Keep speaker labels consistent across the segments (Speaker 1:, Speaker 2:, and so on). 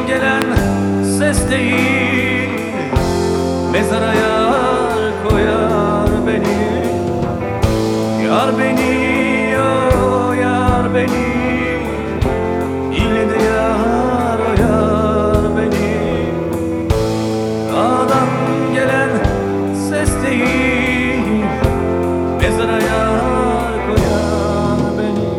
Speaker 1: gelen ses değil, mezara yar koyar beni. Yar beni, o yar beni, ille de yar o yar beni. Dağdan gelen ses değil, mezara yar koyar beni.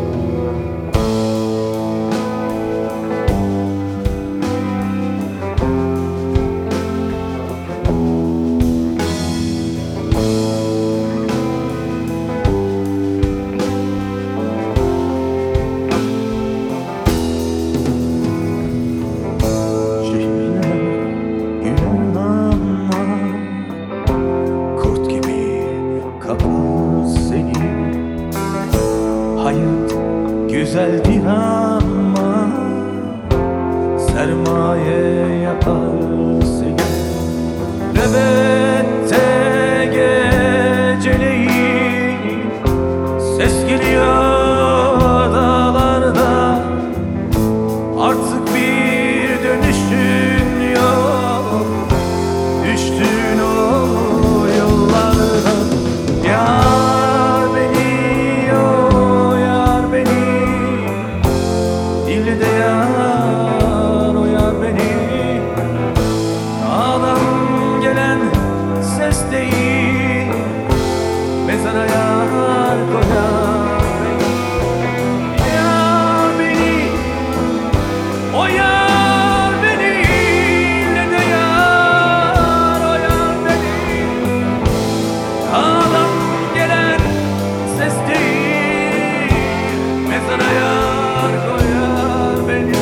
Speaker 1: Hayat güzeldir ama sermaye yapar seni. Nöbette geceleyin ses geliyor dağlarda. Artık bir dönüşün yok, düştün o yollarda. Yar beni, o yar beni, ille de yar o yar beni. Dağdan gelen ses değil, mezara yar koyar beni. Yar beni, o yar beni, ille de yar o yar beni. Dağdan gelen ses değil, mezara yar koyar beni.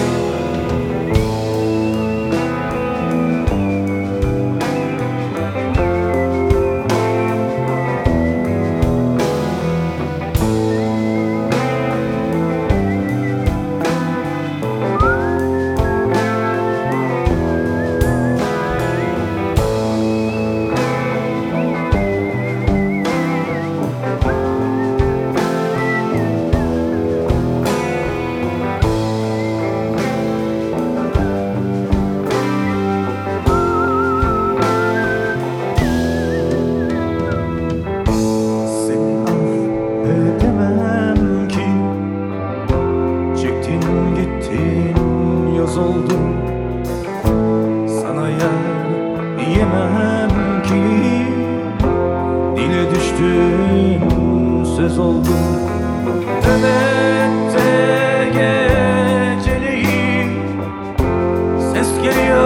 Speaker 1: Edemem ki çektin gittin yaz oldu. Sana yer diyemem ki dile düştün söz oldu. Nöbette geceleyin ses geliyor